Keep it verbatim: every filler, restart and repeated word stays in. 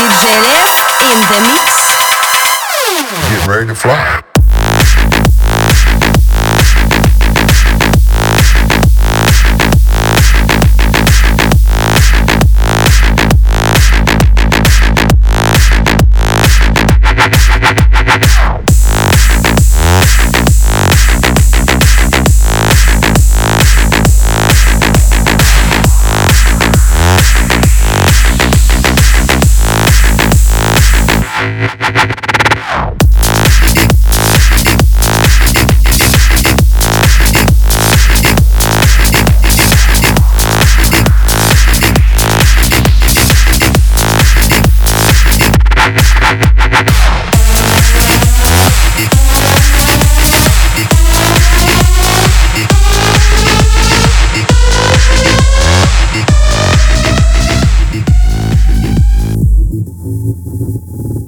D J List in the mix. Get ready to fly. Thank you.